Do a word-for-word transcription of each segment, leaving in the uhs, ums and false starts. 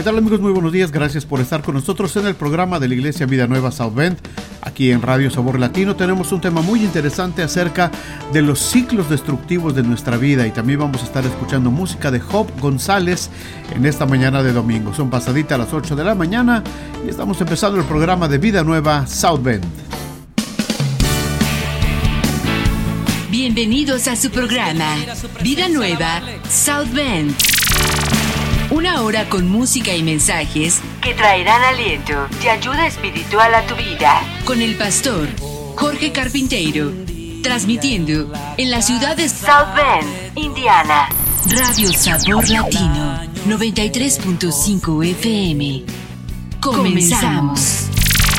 tal, amigos? Muy buenos días, gracias por estar con nosotros en el programa de la Iglesia Vida Nueva South Bend. Aquí en Radio Sabor Latino tenemos un tema muy interesante acerca de los ciclos destructivos de nuestra vida, y también vamos a estar escuchando música de Job González en esta mañana de domingo. Son pasaditas a las ocho de la mañana y estamos empezando el programa de Vida Nueva South Bend. Bienvenidos a su programa Vida Nueva South Bend. Una hora con música y mensajes que traerán aliento y ayuda espiritual a tu vida. Con el pastor Jorge Carpinteiro, transmitiendo en la ciudad de South Bend, Indiana. Radio Sabor Latino, noventa y tres punto cinco F M. Comenzamos.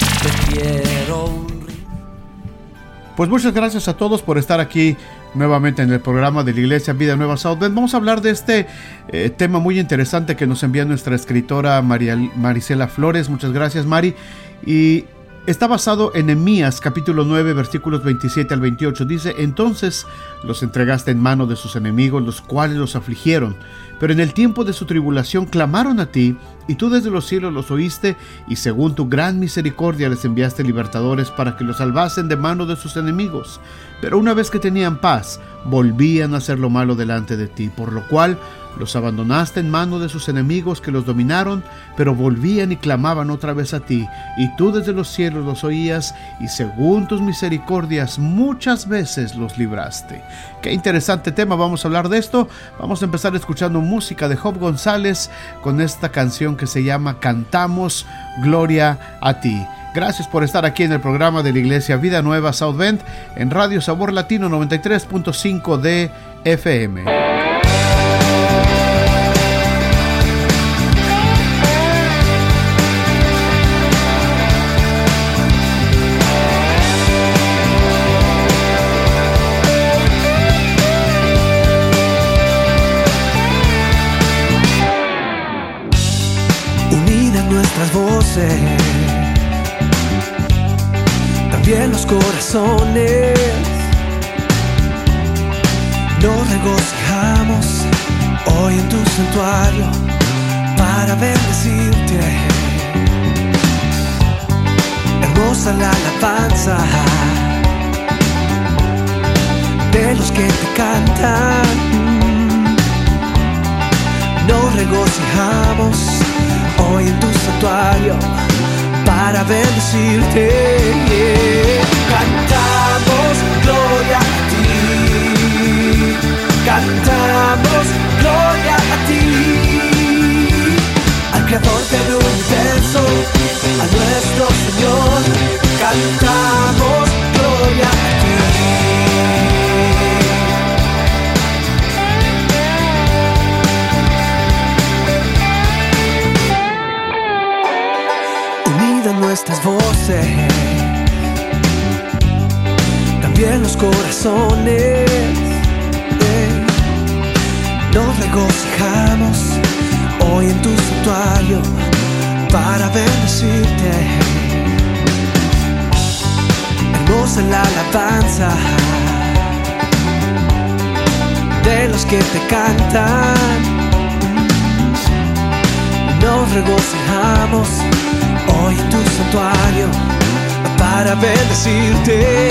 Pues muchas gracias a todos por estar aquí nuevamente en el programa de la Iglesia Vida Nueva South Bend. Vamos a hablar de este eh, tema muy interesante que nos envía nuestra escritora María, Marisela Flores. Muchas gracias, Mari. Y está basado en Nehemías capítulo nueve versículos veintisiete al veintiocho. Dice: entonces los entregaste en mano de sus enemigos, los cuales los afligieron. Pero en el tiempo de su tribulación clamaron a ti, y tú desde los cielos los oíste, y según tu gran misericordia les enviaste libertadores para que los salvasen de mano de sus enemigos. Pero una vez que tenían paz, volvían a hacer lo malo delante de ti, por lo cual los abandonaste en mano de sus enemigos que los dominaron, pero volvían y clamaban otra vez a ti, y tú desde los cielos los oías, y según tus misericordias muchas veces los libraste. Qué interesante tema, vamos a hablar de esto. Vamos a empezar escuchando música de Job González con esta canción que se llama Cantamos Gloria a ti. Gracias por estar aquí en el programa de la Iglesia Vida Nueva South Bend en Radio Sabor Latino noventa y tres punto cinco de F M. Unidas nuestras voces, también los corazones, nos regocijamos hoy en tu santuario para bendecirte. Hermosa la alabanza de los que te cantan. Nos regocijamos hoy en tu santuario para bendecirte. Cantamos gloria a ti, cantamos gloria a ti, al creador del universo, a nuestro Señor, cantamos gloria a ti. Nuestras voces, también los corazones, eh, nos regocijamos hoy en tu santuario para bendecirte. Hermosa la alabanza de los que te cantan. Nos regocijamos hoy en tu santuario para bendecirte.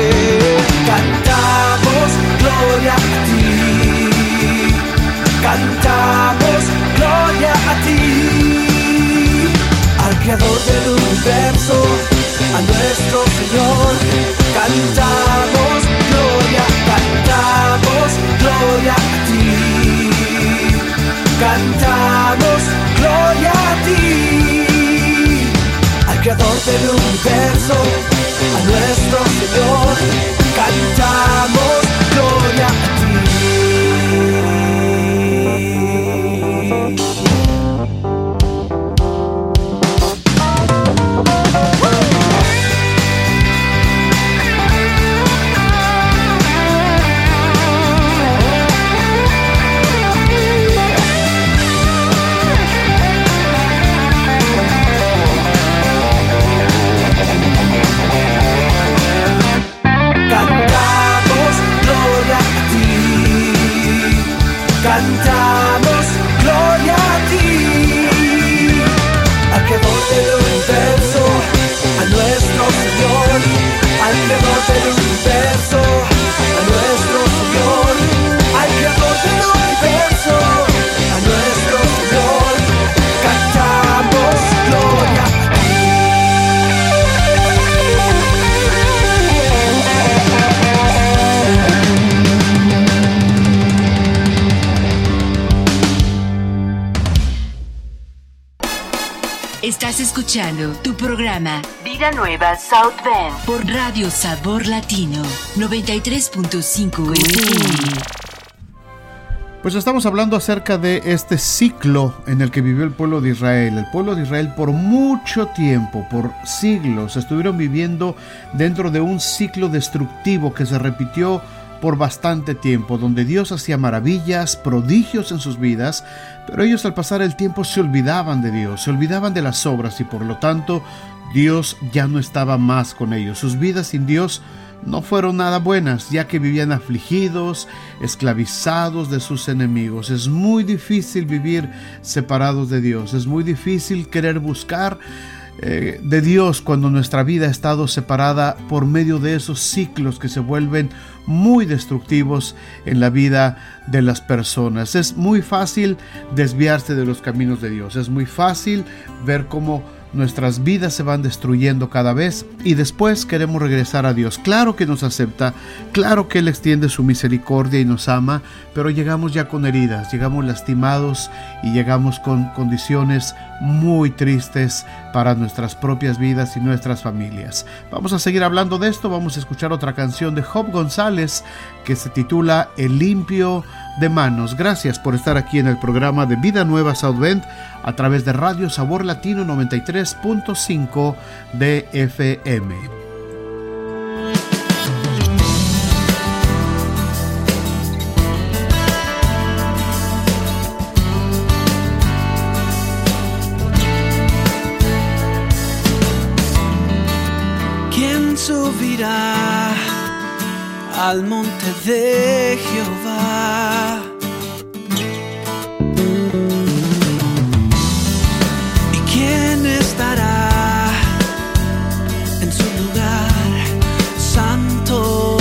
Cantamos gloria a ti, cantamos gloria a ti, al creador del universo, a nuestro Señor, cantamos gloria, cantamos gloria a ti, cantamos gloria a ti, al creador del universo, a nuestro Señor, cantamos gloria a ti. Cantamos Estás escuchando tu programa Vida Nueva South Bend por Radio Sabor Latino noventa y tres punto cinco F M. Pues estamos hablando acerca de este ciclo en el que vivió el pueblo de Israel. El pueblo de Israel por mucho tiempo, por siglos, estuvieron viviendo dentro de un ciclo destructivo que se repitió por bastante tiempo, donde Dios hacía maravillas, prodigios en sus vidas, pero ellos al pasar el tiempo se olvidaban de Dios, se olvidaban de las obras y por lo tanto Dios ya no estaba más con ellos. Sus vidas sin Dios no fueron nada buenas, ya que vivían afligidos, esclavizados de sus enemigos. Es muy difícil vivir separados de Dios, es muy difícil querer buscar eh, de Dios cuando nuestra vida ha estado separada por medio de esos ciclos que se vuelven muy destructivos en la vida de las personas. Es muy fácil desviarse de los caminos de Dios, es muy fácil ver cómo nuestras vidas se van destruyendo cada vez y después queremos regresar a Dios. Claro que nos acepta, claro que Él extiende su misericordia y nos ama, pero llegamos ya con heridas, llegamos lastimados y llegamos con condiciones muy tristes para nuestras propias vidas y nuestras familias. Vamos a seguir hablando de esto, vamos a escuchar otra canción de Job González que se titula El limpio de manos. Gracias por estar aquí en el programa de Vida Nueva South Bend a través de Radio Sabor Latino noventa y tres punto cinco de F M. ¿Quién subirá al monte de Jehová? ¿Y quién estará en su lugar santo?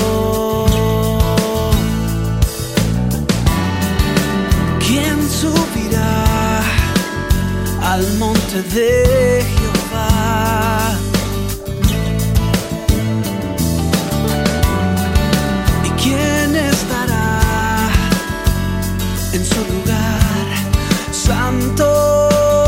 ¿Quién subirá al monte de Jehová? ¿Quién estará en su lugar santo?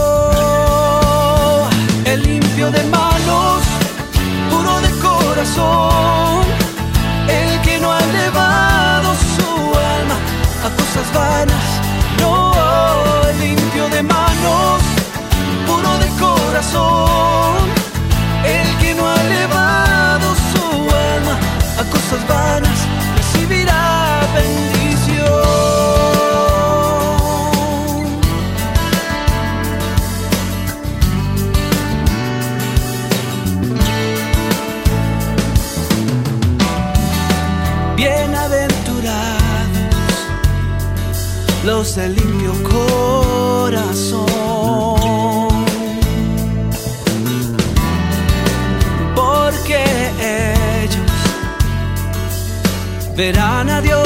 El limpio de manos, puro de corazón, el que no ha elevado su alma a cosas vanas. No, el limpio de manos, puro de corazón, el que no ha elevado su alma a cosas vanas, recibirá bendición. Bienaventurados los de limpio corazón, porque ellos verán a Dios.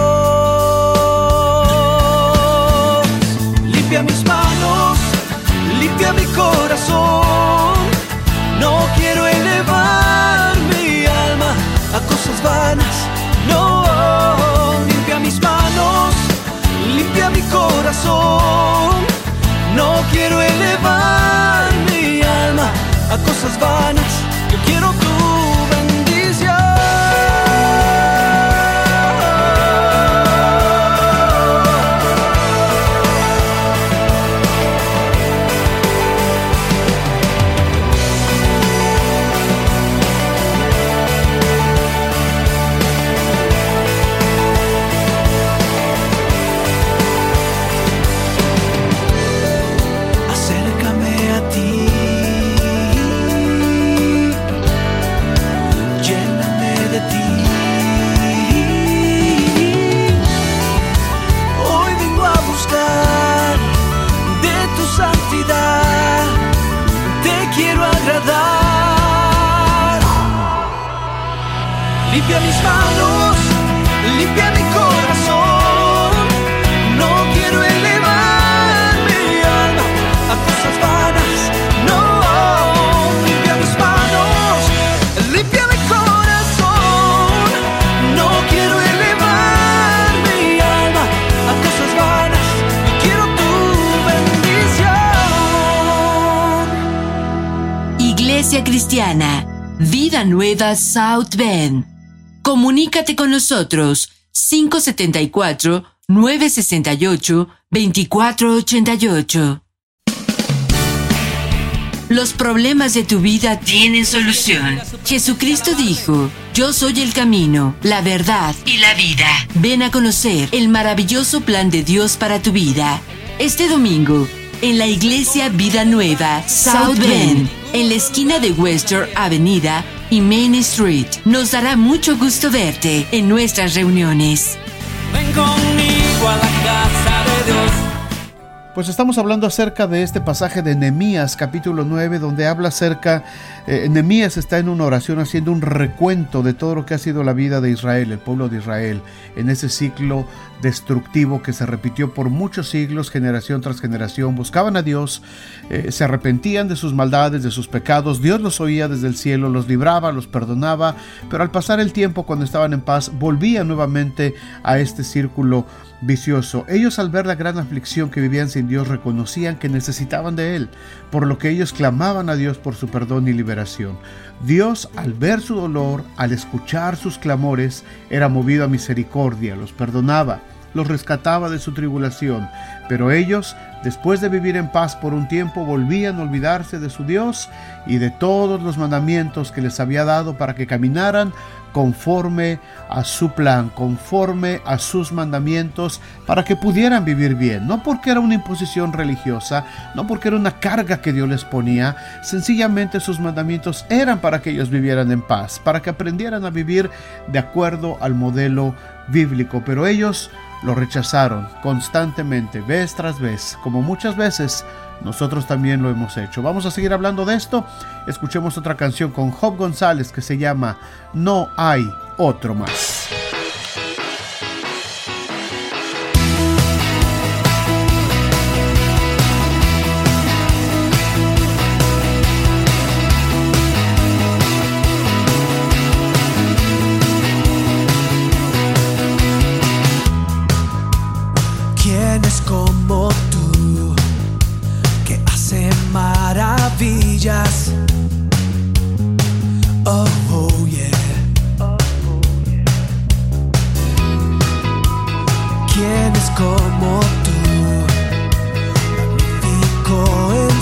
Limpia mis manos, limpia mi corazón. No quiero elevar mi alma a cosas vanas. No, limpia mis manos, limpia mi corazón. No quiero elevar mi alma a cosas vanas. Yo quiero tu bendición. Limpia mis manos, limpia mi corazón. No quiero elevar mi alma a cosas vanas. No, limpia mis manos, limpia mi corazón. No quiero elevar mi alma a cosas vanas. Quiero tu bendición. Iglesia Cristiana, Vida Nueva South Bend. Comunícate con nosotros cinco siete cuatro, nueve seis ocho, dos cuatro ocho ocho. Los problemas de tu vida tienen solución. Jesucristo dijo: yo soy el camino, la verdad y la vida. Ven a conocer el maravilloso plan de Dios para tu vida. Este domingo, en la Iglesia Vida Nueva South Bend, en la esquina de Western Avenida y Main Street. Nos dará mucho gusto verte en nuestras reuniones. Ven conmigo a la casa de Dios. Pues estamos hablando acerca de este pasaje de Nehemías capítulo nueve, donde habla acerca, eh, Nehemías está en una oración haciendo un recuento de todo lo que ha sido la vida de Israel, el pueblo de Israel, en ese ciclo destructivo que se repitió por muchos siglos, generación tras generación. Buscaban a Dios, eh, se arrepentían de sus maldades, de sus pecados. Dios los oía desde el cielo, los libraba, los perdonaba, pero al pasar el tiempo, cuando estaban en paz, volvían nuevamente a este círculo vicioso. Ellos, al ver la gran aflicción que vivían sin Dios, reconocían que necesitaban de Él, por lo que ellos clamaban a Dios por su perdón y liberación. Dios, al ver su dolor, al escuchar sus clamores, era movido a misericordia, los perdonaba, los rescataba de su tribulación, pero ellos, después de vivir en paz por un tiempo, volvían a olvidarse de su Dios y de todos los mandamientos que les había dado para que caminaran conforme a su plan, conforme a sus mandamientos, para que pudieran vivir bien, no porque era una imposición religiosa, no porque era una carga que Dios les ponía, sencillamente sus mandamientos eran para que ellos vivieran en paz, para que aprendieran a vivir de acuerdo al modelo bíblico, pero ellos lo rechazaron constantemente, vez tras vez, como muchas veces nosotros también lo hemos hecho. Vamos a seguir hablando de esto. Escuchemos otra canción con Job González que se llama No hay otro más. ¿Quién es como tú, que hace maravillas? Oh, oh yeah. ¿Quién es como tú, magnífico en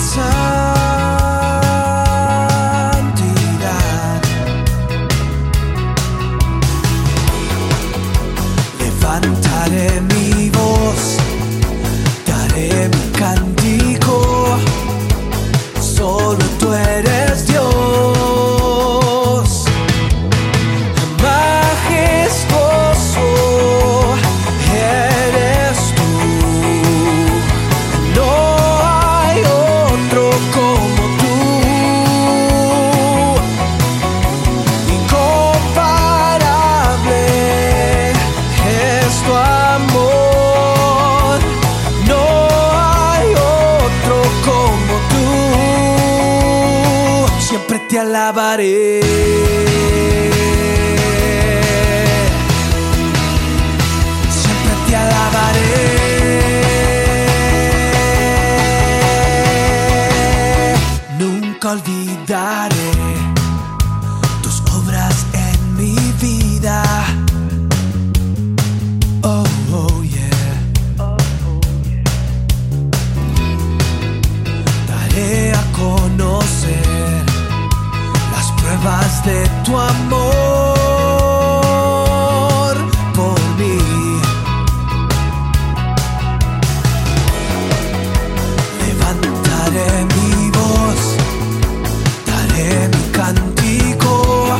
santidad? Levantaré mi voz, daré mi cántico, solo tú eres Dios. Majestuoso eres tú, no hay otro como tú. Incomparable es tu amor, no hay otro como tú. Siempre te alabaré, siempre te alabaré. Nunca olvidaré tus obras en mi vida. Oh, oh yeah. Daré a conocer las pruebas de tu amor por mí. Levantaré mi voz, daré mi cántico,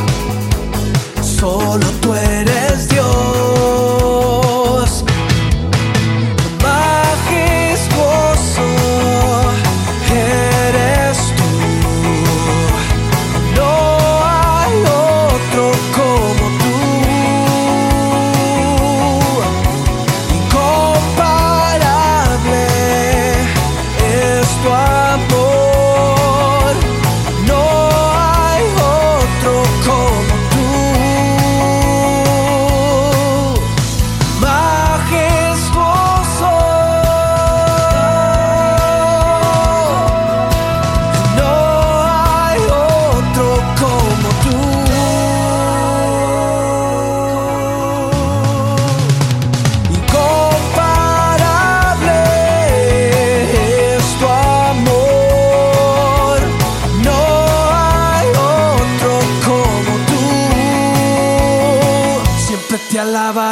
solo tú eres Dios. Majestuoso eres tú, no hay otro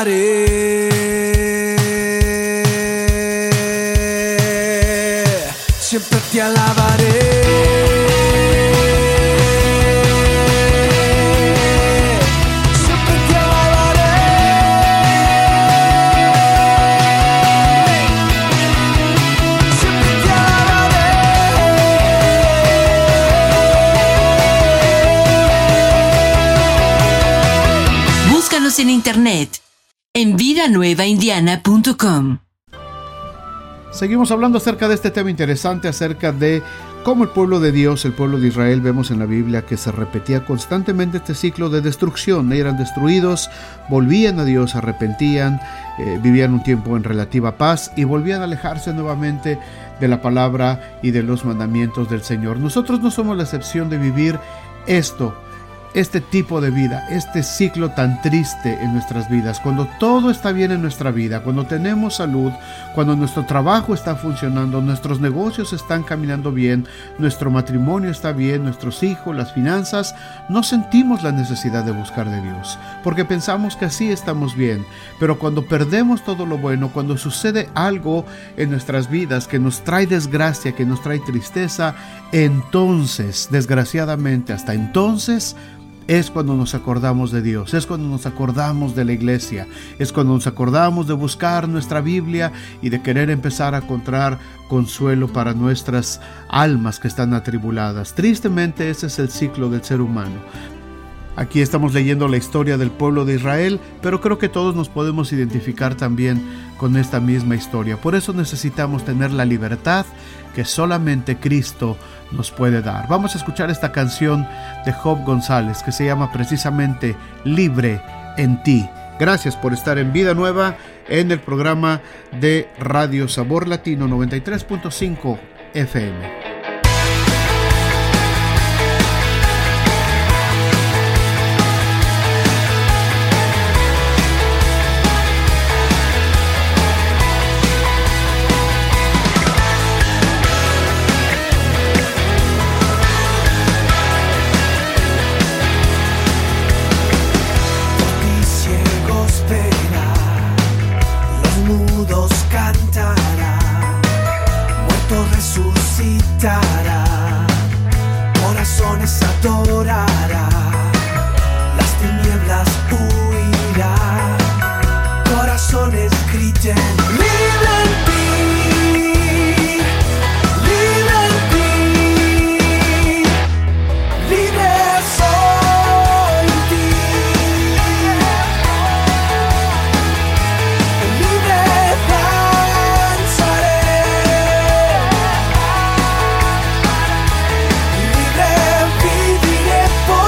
alabaré, siempre te alabaré. En internet en vida nueva indiana punto com. Seguimos hablando acerca de este tema interesante, acerca de cómo el pueblo de Dios, el pueblo de Israel, vemos en la Biblia que se repetía constantemente este ciclo de destrucción. Eran destruidos, volvían a Dios, se arrepentían, eh, vivían un tiempo en relativa paz y volvían a alejarse nuevamente de la palabra y de los mandamientos del Señor. Nosotros no somos la excepción de vivir esto, este tipo de vida, este ciclo tan triste en nuestras vidas. Cuando todo está bien en nuestra vida, cuando tenemos salud, cuando nuestro trabajo está funcionando, nuestros negocios están caminando bien, nuestro matrimonio está bien, nuestros hijos, las finanzas, no sentimos la necesidad de buscar de Dios, porque pensamos que así estamos bien. Pero cuando perdemos todo lo bueno, cuando sucede algo en nuestras vidas que nos trae desgracia, que nos trae tristeza, entonces, desgraciadamente, hasta entonces, es cuando nos acordamos de Dios, es cuando nos acordamos de la iglesia, es cuando nos acordamos de buscar nuestra Biblia y de querer empezar a encontrar consuelo para nuestras almas que están atribuladas. Tristemente, ese es el ciclo del ser humano. Aquí estamos leyendo la historia del pueblo de Israel, pero creo que todos nos podemos identificar también con esta misma historia. Por eso necesitamos tener la libertad que solamente Cristo nos puede dar. Vamos a escuchar esta canción de Job González que se llama precisamente Libre en ti. Gracias por estar en Vida Nueva en el programa de Radio Sabor Latino noventa y tres punto cinco F M. Corazones adorará, las tinieblas huirán, corazones griten, libre en ti, libre en ti, libre soy en ti, libre danzaré. Viviré por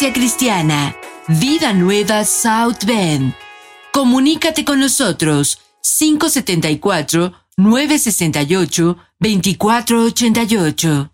Iglesia Cristiana, Vida Nueva South Bend. Comunícate con nosotros cinco siete cuatro, nueve seis ocho, dos cuatro ocho ocho.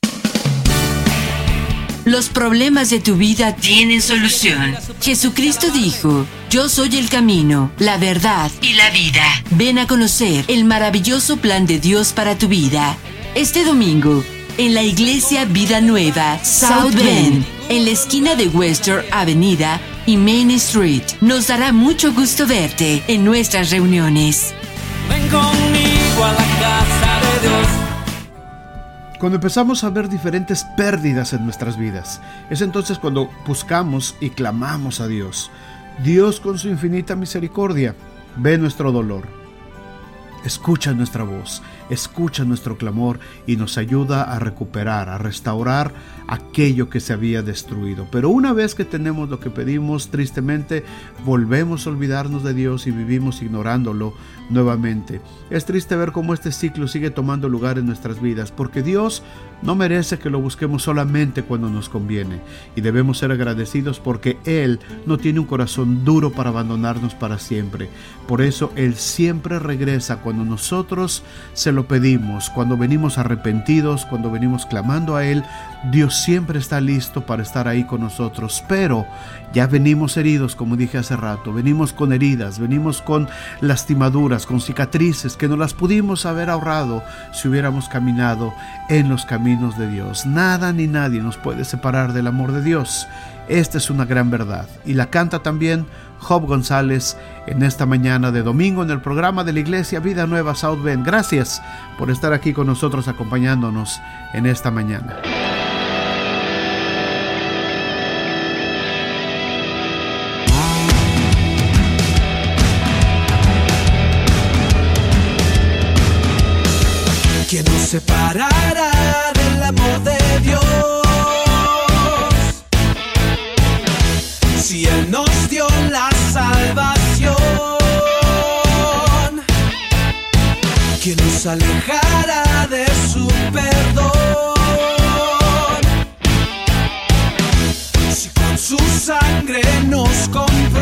Los problemas de tu vida tienen solución. Jesucristo dijo: yo soy el camino, la verdad y la vida. Ven a conocer el maravilloso plan de Dios para tu vida. Este domingo, en la Iglesia Vida Nueva South Bend, en la esquina de Western Avenida y Main Street. Nos dará mucho gusto verte en nuestras reuniones. Ven conmigo a la casa de Dios. Cuando empezamos a ver diferentes pérdidas en nuestras vidas, es entonces cuando buscamos y clamamos a Dios. Dios, con su infinita misericordia, ve nuestro dolor, escucha nuestra voz, escucha nuestro clamor y nos ayuda a recuperar, a restaurar aquello que se había destruido. Pero una vez que tenemos lo que pedimos, tristemente volvemos a olvidarnos de Dios y vivimos ignorándolo nuevamente. Es triste ver cómo este ciclo sigue tomando lugar en nuestras vidas, porque Dios no merece que lo busquemos solamente cuando nos conviene, y debemos ser agradecidos porque Él no tiene un corazón duro para abandonarnos para siempre. Por eso Él siempre regresa cuando nosotros se lo pedimos, cuando venimos arrepentidos, cuando venimos clamando a Él. Dios siempre está listo para estar ahí con nosotros, pero ya venimos heridos, como dije hace rato, venimos con heridas, venimos con lastimaduras, con cicatrices que no las pudimos haber ahorrado si hubiéramos caminado en los caminos de Dios. Nada ni nadie nos puede separar del amor de Dios. Esta es una gran verdad, y la canta también Job González en esta mañana de domingo en el programa de la Iglesia Vida Nueva South Bend. Gracias por estar aquí con nosotros, acompañándonos en esta mañana. ¿Quién nos separará del amor de Dios? Si Él nos dio la salvación, ¿quién nos alejará de su perdón? Si con su sangre nos compró.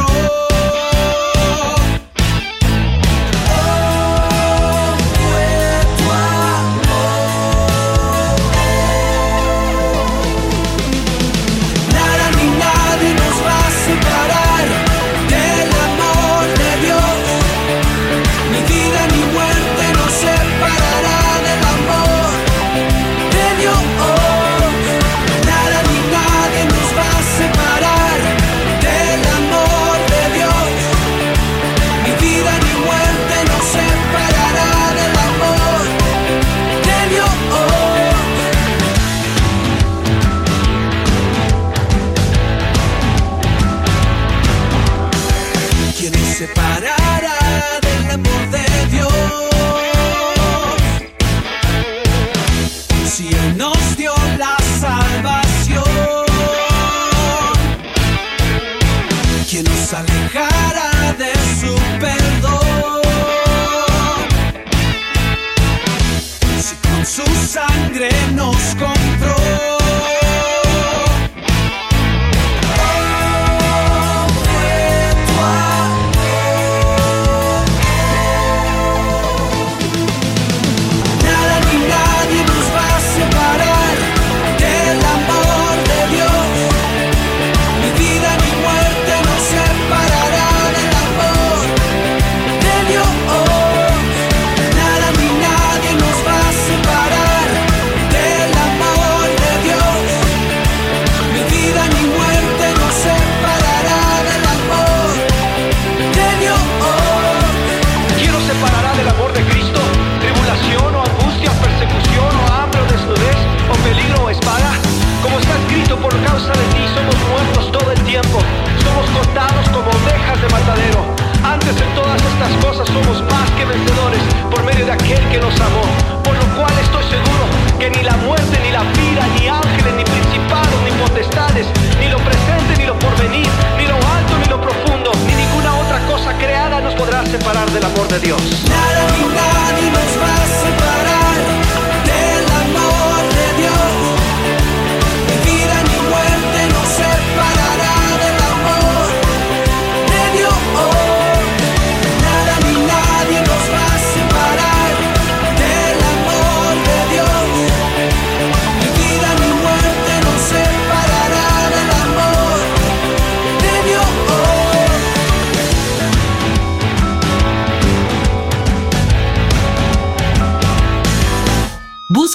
separar del amor de Dios. Nada ni nadie nos va a separar del amor de Dios. Ni vida ni muerte nos separará.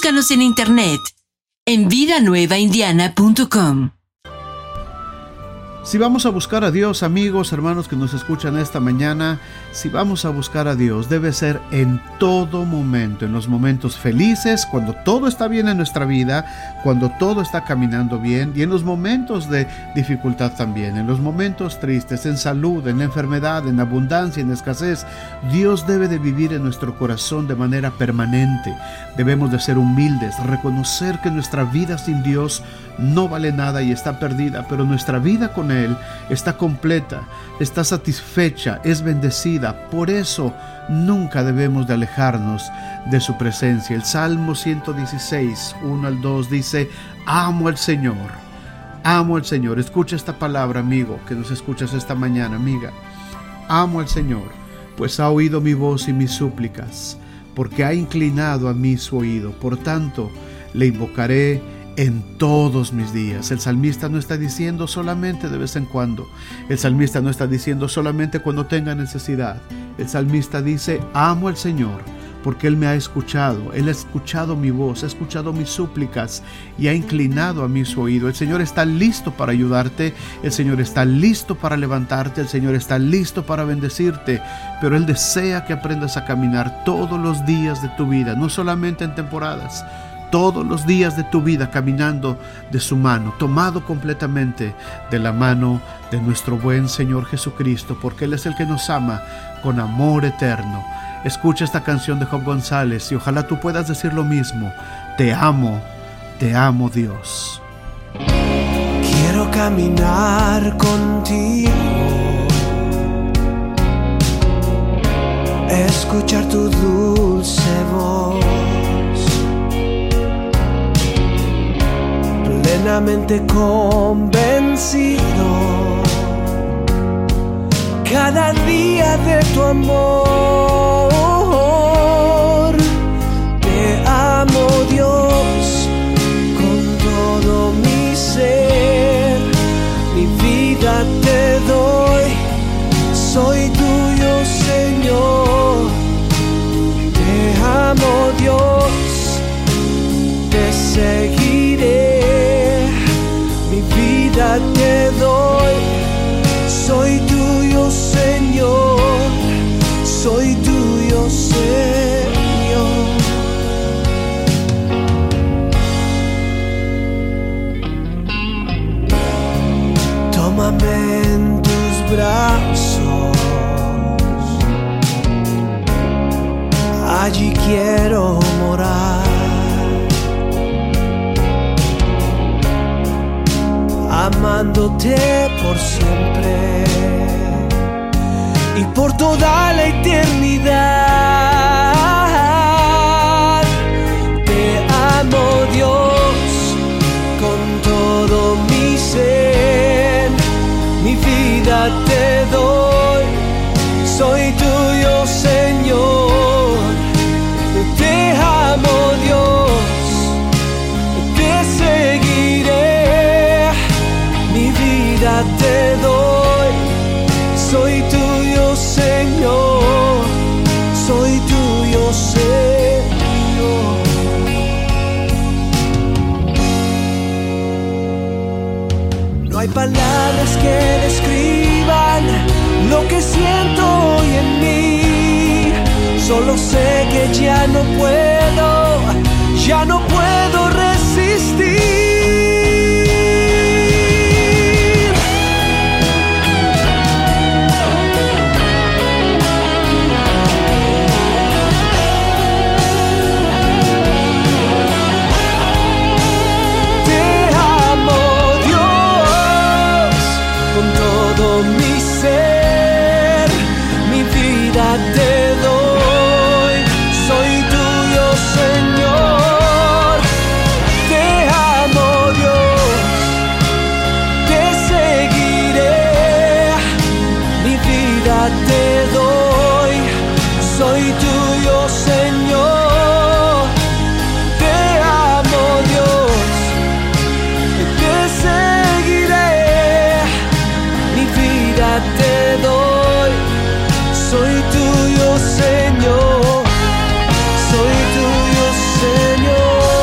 Búscanos en internet en vida nueva indiana punto com. Si vamos a buscar a Dios, amigos, hermanos que nos escuchan esta mañana, si vamos a buscar a Dios, debe ser en todo momento, en los momentos felices, cuando todo está bien en nuestra vida, cuando todo está caminando bien, y en los momentos de dificultad también, en los momentos tristes, en salud, en enfermedad, en abundancia, en escasez. Dios debe de vivir en nuestro corazón de manera permanente. Debemos de ser humildes, reconocer que nuestra vida sin Dios no vale nada y está perdida, pero nuestra vida con Él está completa, está satisfecha, es bendecida. Por eso nunca debemos de alejarnos de su presencia. El Salmo ciento dieciséis, uno al dos dice: amo al Señor, amo al Señor. Escucha esta palabra, amigo, que nos escuchas esta mañana, amiga. Amo al Señor, pues ha oído mi voz y mis súplicas, porque ha inclinado a mí su oído. Por tanto, le invocaré en todos mis días. El salmista no está diciendo solamente de vez en cuando. El salmista no está diciendo solamente cuando tenga necesidad. El salmista dice: amo al Señor, porque Él me ha escuchado. Él ha escuchado mi voz, ha escuchado mis súplicas y ha inclinado a mí su oído. El Señor está listo para ayudarte. El Señor está listo para levantarte. El Señor está listo para bendecirte. Pero Él desea que aprendas a caminar todos los días de tu vida, no solamente en temporadas. Todos los días de tu vida caminando de su mano, tomado completamente de la mano de nuestro buen Señor Jesucristo, porque Él es el que nos ama con amor eterno. Escucha esta canción de Job González y ojalá tú puedas decir lo mismo: te amo, te amo, Dios. Quiero caminar contigo, escuchar tu dulce voz, plenamente convencido cada día de tu amor. Te amo, Dios, con todo mi ser, mi vida te doy, soy tuyo, Señor. Te amo, Dios, te seguiré, mi vida te doy, soy tuyo, Señor, soy tuyo, Señor. Tómame en tus brazos, allí quiero morar, amándote por siempre y por toda la eternidad. Te amo, Dios, con todo mi ser, mi vida te doy, soy tuyo, Señor. Te amo, Dios, te seguiré, mi vida te doy, soy tuyo, Señor, soy tuyo, Señor. No hay palabras que describan lo que siento hoy en mí, solo sé que ya no puedo, ya no puedo resistir. Mi ser, mi vida te doy, soy tuyo, Señor. Te amo, Dios, te seguiré, mi vida te doy, soy tuyo, Señor. Te amo, Dios, te seguiré, te doy, soy tuyo, Señor, soy tuyo, Señor.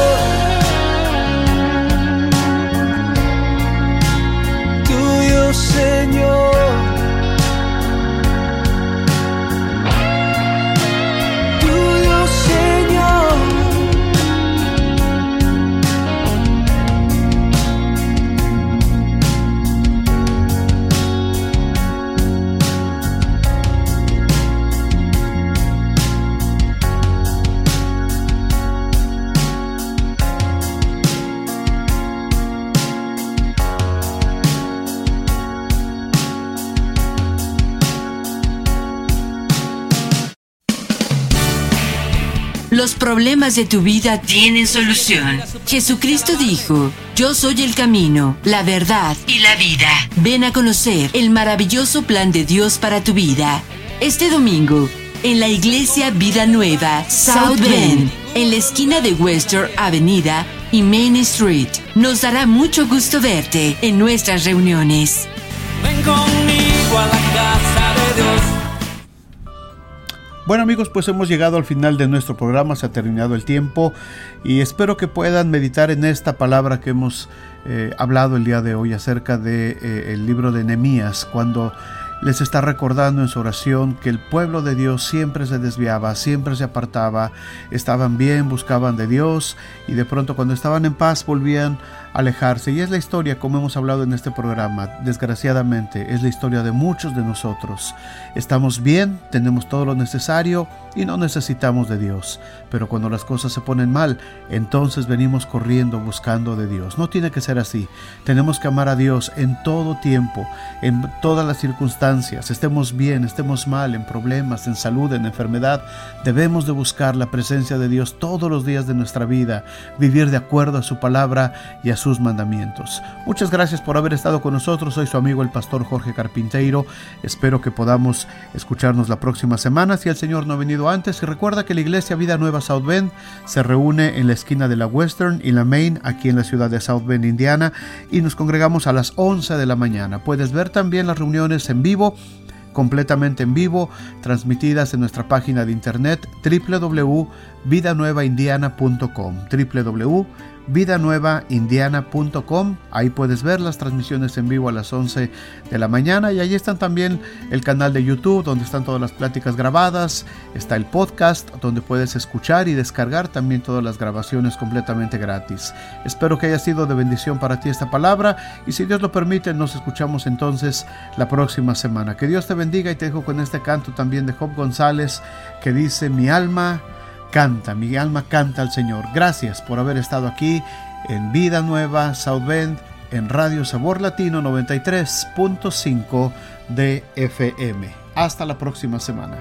Los problemas de tu vida tienen solución. Jesucristo dijo: yo soy el camino, la verdad y la vida. Ven a conocer el maravilloso plan de Dios para tu vida. Este domingo, en la Iglesia Vida Nueva, South Bend, en la esquina de Western Avenida y Main Street. Nos dará mucho gusto verte en nuestras reuniones. Ven conmigo a la casa de Dios. Bueno amigos, pues hemos llegado al final de nuestro programa, se ha terminado el tiempo y espero que puedan meditar en esta palabra que hemos eh, hablado el día de hoy acerca del de, eh, libro de Nehemías, cuando les está recordando en su oración que el pueblo de Dios siempre se desviaba, siempre se apartaba, estaban bien, buscaban de Dios y de pronto cuando estaban en paz volvían a alejarse. Y es la historia, como hemos hablado en este programa, desgraciadamente es la historia de muchos de nosotros. Estamos bien, tenemos todo lo necesario y no necesitamos de Dios, pero cuando las cosas se ponen mal, entonces venimos corriendo buscando de Dios. No tiene que ser así. Tenemos que amar a Dios en todo tiempo, en todas las circunstancias, estemos bien, estemos mal, en problemas, en salud, en enfermedad. Debemos de buscar la presencia de Dios todos los días de nuestra vida, vivir de acuerdo a su palabra y a sus mandamientos. Muchas gracias por haber estado con nosotros. Soy su amigo el pastor Jorge Carpinteiro. Espero que podamos escucharnos la próxima semana si el Señor no ha venido antes. Y recuerda que la Iglesia Vida Nueva South Bend se reúne en la esquina de la Western y la Main, aquí en la ciudad de South Bend, Indiana, y nos congregamos a las once de la mañana. Puedes ver también las reuniones en vivo, completamente en vivo, transmitidas en nuestra página de internet w w w punto vida nueva indiana punto com, w w w punto vida nueva indiana punto com. Ahí puedes ver las transmisiones en vivo a las once de la mañana y ahí están también el canal de YouTube donde están todas las pláticas grabadas, está el podcast donde puedes escuchar y descargar también todas las grabaciones completamente gratis. Espero que haya sido de bendición para ti esta palabra y si Dios lo permite nos escuchamos entonces la próxima semana. Que Dios te bendiga y te dejo con este canto también de Job González que dice: mi alma canta, mi alma canta al Señor. Gracias por haber estado aquí en Vida Nueva South Bend, en Radio Sabor Latino noventa y tres punto cinco de F M. Hasta la próxima semana.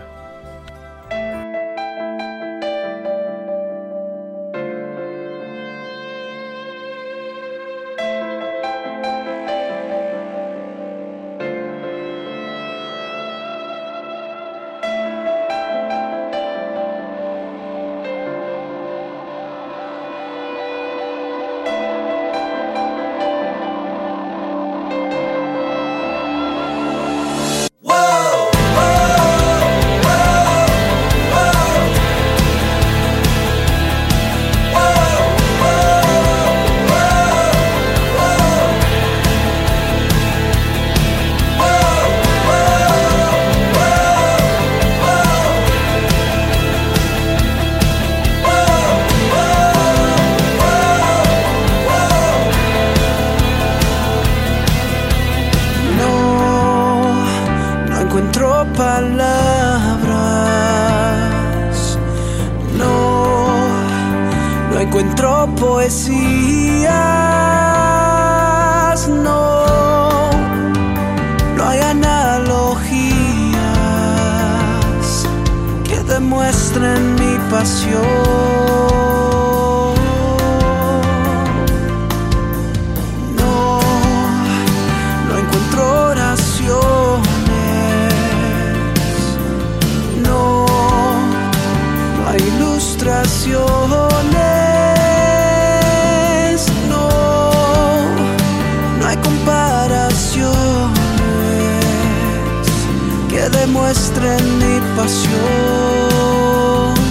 Demuestren mi pasión.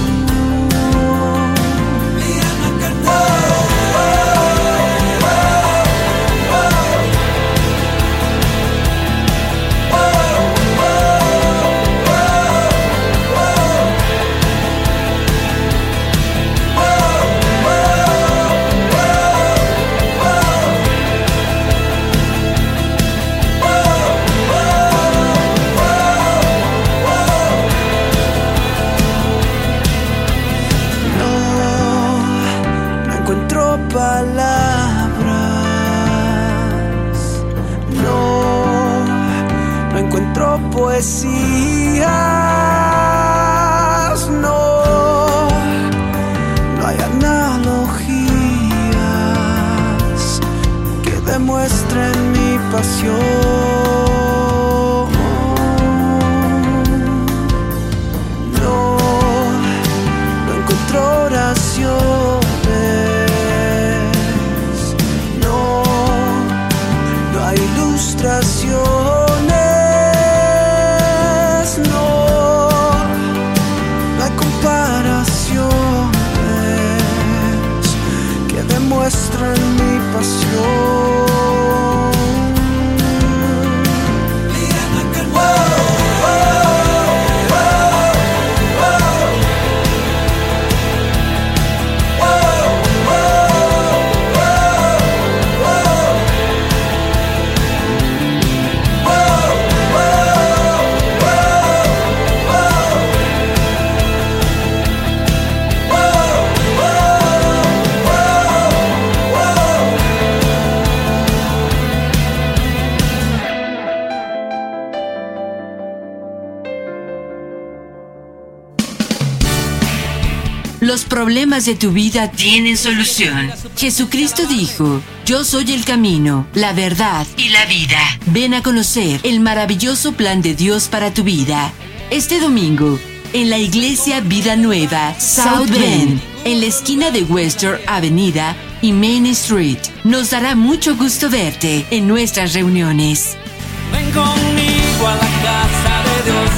Los problemas de tu vida tienen solución. Jesucristo dijo: yo soy el camino, la verdad y la vida. Ven a conocer el maravilloso plan de Dios para tu vida. Este domingo, en la Iglesia Vida Nueva, South Bend, en la esquina de Western Avenida y Main Street. Nos dará mucho gusto verte en nuestras reuniones. Ven conmigo a la casa de Dios.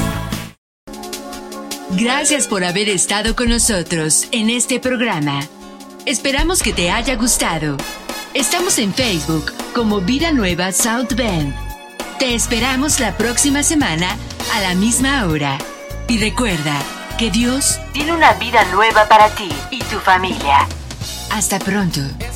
Gracias por haber estado con nosotros en este programa. Esperamos que te haya gustado. Estamos en Facebook como Vida Nueva South Bend. Te esperamos la próxima semana a la misma hora. Y recuerda que Dios tiene una vida nueva para ti y tu familia. Hasta pronto.